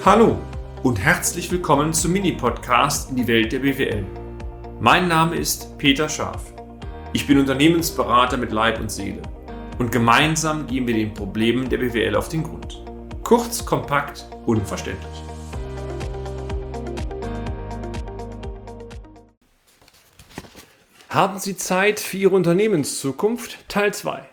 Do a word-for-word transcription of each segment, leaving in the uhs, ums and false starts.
Hallo und herzlich willkommen zum Mini-Podcast in die Welt der B W L. Mein Name ist Peter Scharf. Ich bin Unternehmensberater mit Leib und Seele und gemeinsam gehen wir den Problemen der B W L auf den Grund. Kurz, kompakt, unverständlich. Haben Sie Zeit für Ihre Unternehmenszukunft? Teil zwei.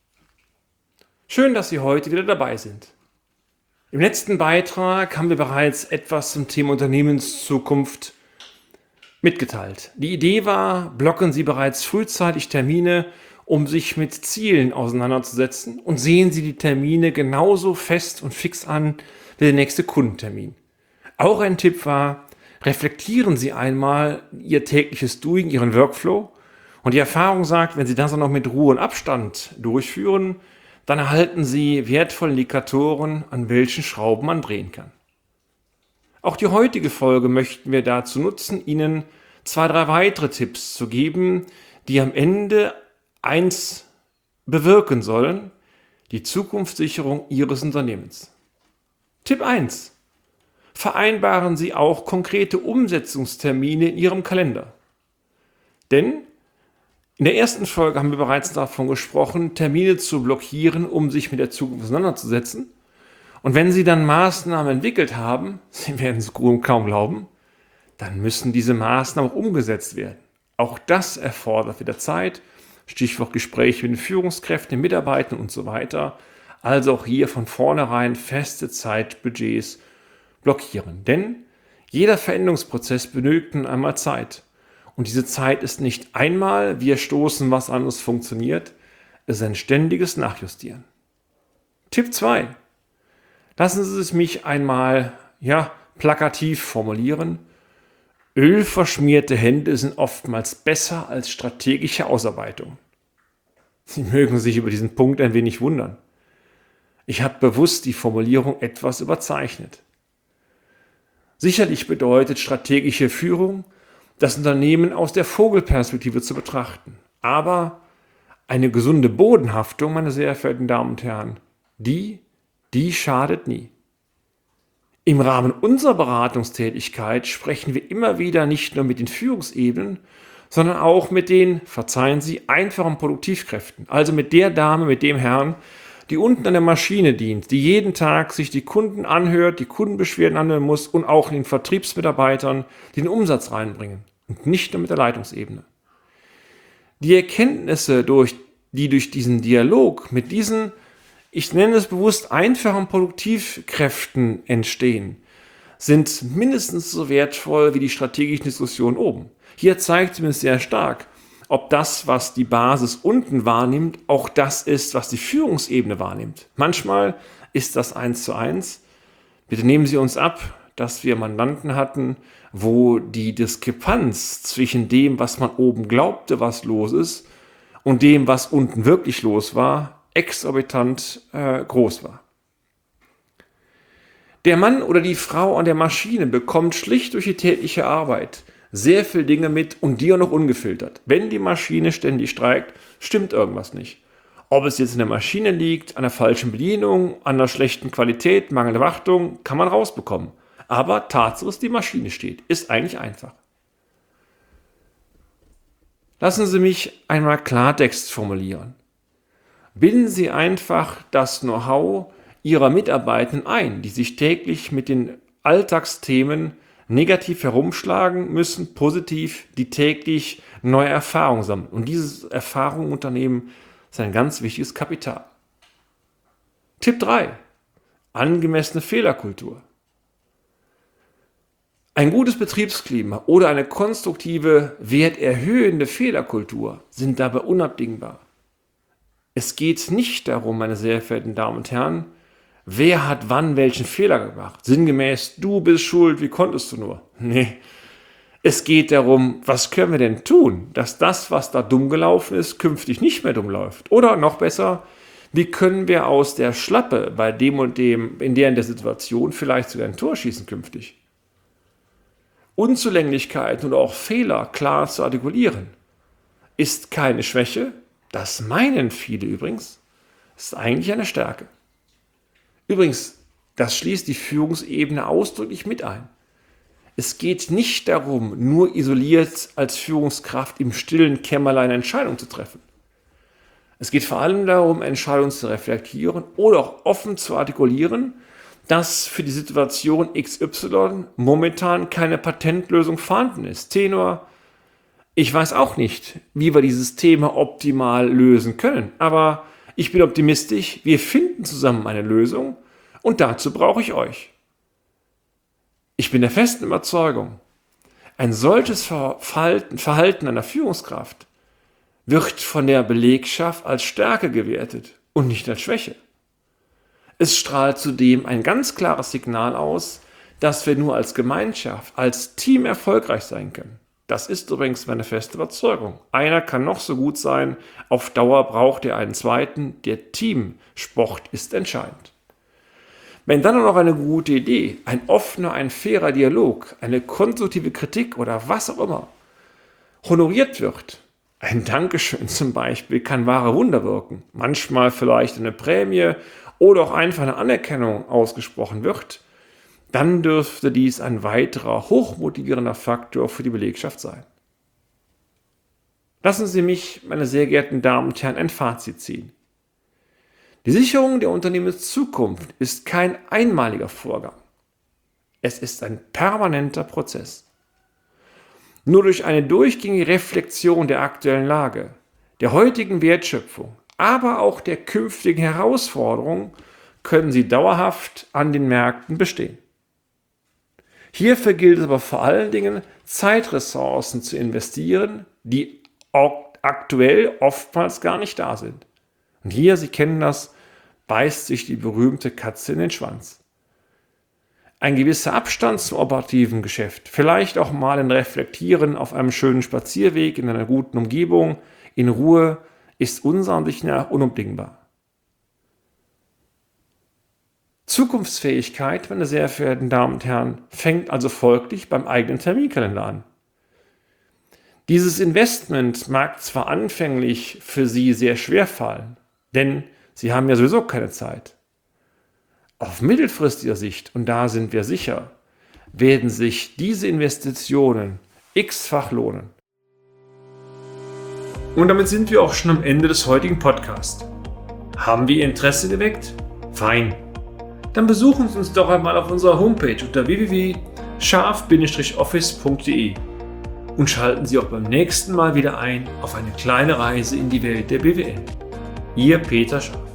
Schön, dass Sie heute wieder dabei sind. Im letzten Beitrag haben wir bereits etwas zum Thema Unternehmenszukunft mitgeteilt. Die Idee war, blocken Sie bereits frühzeitig Termine, um sich mit Zielen auseinanderzusetzen, und sehen Sie die Termine genauso fest und fix an wie der nächste Kundentermin. Auch ein Tipp war, reflektieren Sie einmal Ihr tägliches Doing, Ihren Workflow, und die Erfahrung sagt, wenn Sie das auch noch mit Ruhe und Abstand durchführen, dann erhalten Sie wertvolle Indikatoren, an welchen Schrauben man drehen kann. Auch die heutige Folge möchten wir dazu nutzen, Ihnen zwei, drei weitere Tipps zu geben, die am Ende eins bewirken sollen: die Zukunftssicherung Ihres Unternehmens. Tipp eins. Vereinbaren Sie auch konkrete Umsetzungstermine in Ihrem Kalender. Denn in der ersten Folge haben wir bereits davon gesprochen, Termine zu blockieren, um sich mit der Zukunft auseinanderzusetzen. Und wenn Sie dann Maßnahmen entwickelt haben, Sie werden es kaum glauben, dann müssen diese Maßnahmen auch umgesetzt werden. Auch das erfordert wieder Zeit, Stichwort Gespräche mit den Führungskräften, den Mitarbeitern und so weiter. Also auch hier von vornherein feste Zeitbudgets blockieren. Denn jeder Veränderungsprozess benötigt einmal Zeit. Und diese Zeit ist nicht einmal, wir stoßen was an, es funktioniert. Es ist ein ständiges Nachjustieren. Tipp zwei. Lassen Sie es mich einmal ja, plakativ formulieren. Ölverschmierte Hände sind oftmals besser als strategische Ausarbeitung. Sie mögen sich über diesen Punkt ein wenig wundern. Ich habe bewusst die Formulierung etwas überzeichnet. Sicherlich bedeutet strategische Führung, das Unternehmen aus der Vogelperspektive zu betrachten. Aber eine gesunde Bodenhaftung, meine sehr verehrten Damen und Herren, die, die schadet nie. Im Rahmen unserer Beratungstätigkeit sprechen wir immer wieder nicht nur mit den Führungsebenen, sondern auch mit den, verzeihen Sie, einfachen Produktivkräften. Also mit der Dame, mit dem Herrn, die unten an der Maschine dient, die jeden Tag sich die Kunden anhört, die Kundenbeschwerden anhören muss, und auch den Vertriebsmitarbeitern, die den Umsatz reinbringen. Und nicht nur mit der Leitungsebene. Die Erkenntnisse, durch, die durch diesen Dialog mit diesen, ich nenne es bewusst, einfachen Produktivkräften entstehen, sind mindestens so wertvoll wie die strategischen Diskussionen oben. Hier zeigt es mir sehr stark, ob das, was die Basis unten wahrnimmt, auch das ist, was die Führungsebene wahrnimmt. Manchmal ist das eins zu eins. Bitte nehmen Sie uns ab, dass wir Mandanten hatten, wo die Diskrepanz zwischen dem, was man oben glaubte, was los ist, und dem, was unten wirklich los war, exorbitant äh, groß war. Der Mann oder die Frau an der Maschine bekommt schlicht durch die tägliche Arbeit sehr viele Dinge mit, und die auch noch ungefiltert. Wenn die Maschine ständig streikt, stimmt irgendwas nicht. Ob es jetzt in der Maschine liegt, an der falschen Bedienung, an der schlechten Qualität, mangelnde Wartung, kann man rausbekommen. Aber Tatsache ist, die Maschine steht. Ist eigentlich einfach. Lassen Sie mich einmal Klartext formulieren. Binden Sie einfach das Know-how Ihrer Mitarbeitenden ein, die sich täglich mit den Alltagsthemen negativ herumschlagen müssen, positiv, die täglich neue Erfahrungen sammeln. Und diese Erfahrung im Unternehmen ist ein ganz wichtiges Kapital. Tipp drei. Angemessene Fehlerkultur. Ein gutes Betriebsklima oder eine konstruktive, werterhöhende Fehlerkultur sind dabei unabdingbar. Es geht nicht darum, meine sehr verehrten Damen und Herren, wer hat wann welchen Fehler gemacht. Sinngemäß, du bist schuld, wie konntest du nur? Nee. Es geht darum, was können wir denn tun, dass das, was da dumm gelaufen ist, künftig nicht mehr dumm läuft. Oder noch besser, wie können wir aus der Schlappe bei dem und dem, in der in der Situation vielleicht sogar ein Tor schießen künftig. Unzulänglichkeiten oder auch Fehler klar zu artikulieren, ist keine Schwäche, das meinen viele übrigens, ist eigentlich eine Stärke. Übrigens, Das schließt die Führungsebene ausdrücklich mit ein. Es geht nicht darum, nur isoliert als Führungskraft im stillen Kämmerlein Entscheidungen zu treffen. Es geht vor allem darum, Entscheidungen zu reflektieren oder auch offen zu artikulieren, dass für die Situation X Y momentan keine Patentlösung vorhanden ist. Tenor: Ich weiß auch nicht, wie wir dieses Thema optimal lösen können, aber ich bin optimistisch, wir finden zusammen eine Lösung und dazu brauche ich euch. Ich bin der festen Überzeugung, ein solches Verhalten, Verhalten einer Führungskraft wird von der Belegschaft als Stärke gewertet und nicht als Schwäche. Es strahlt zudem ein ganz klares Signal aus, dass wir nur als Gemeinschaft, als Team erfolgreich sein können. Das ist übrigens meine feste Überzeugung. Einer kann noch so gut sein, auf Dauer braucht er einen zweiten. Der Teamsport ist entscheidend. Wenn dann noch eine gute Idee, ein offener, ein fairer Dialog, eine konstruktive Kritik oder was auch immer honoriert wird, ein Dankeschön zum Beispiel kann wahre Wunder wirken, manchmal vielleicht eine Prämie oder auch einfach eine Anerkennung ausgesprochen wird, dann dürfte dies ein weiterer hochmotivierender Faktor für die Belegschaft sein. Lassen Sie mich, meine sehr geehrten Damen und Herren, ein Fazit ziehen. Die Sicherung der Unternehmenszukunft ist kein einmaliger Vorgang. Es ist ein permanenter Prozess. Nur durch eine durchgängige Reflexion der aktuellen Lage, der heutigen Wertschöpfung, aber auch der künftigen Herausforderungen können Sie dauerhaft an den Märkten bestehen. Hierfür gilt es aber vor allen Dingen, Zeitressourcen zu investieren, die auch aktuell oftmals gar nicht da sind. Und hier, Sie kennen das, beißt sich die berühmte Katze in den Schwanz. Ein gewisser Abstand zum operativen Geschäft, vielleicht auch mal ein Reflektieren auf einem schönen Spazierweg in einer guten Umgebung, in Ruhe, ist unserer Ansicht nach unabdingbar. Zukunftsfähigkeit, meine sehr verehrten Damen und Herren, fängt also folglich beim eigenen Terminkalender an. Dieses Investment mag zwar anfänglich für Sie sehr schwer fallen, denn Sie haben ja sowieso keine Zeit. Auf mittelfristiger Sicht, und da sind wir sicher, werden sich diese Investitionen x-fach lohnen. Und damit sind wir auch schon am Ende des heutigen Podcasts. Haben wir Ihr Interesse geweckt? Fein. Dann besuchen Sie uns doch einmal auf unserer Homepage unter w w w punkt scharf Bindestrich office punkt d e und schalten Sie auch beim nächsten Mal wieder ein auf eine kleine Reise in die Welt der B W L. Ihr Peter Scharf.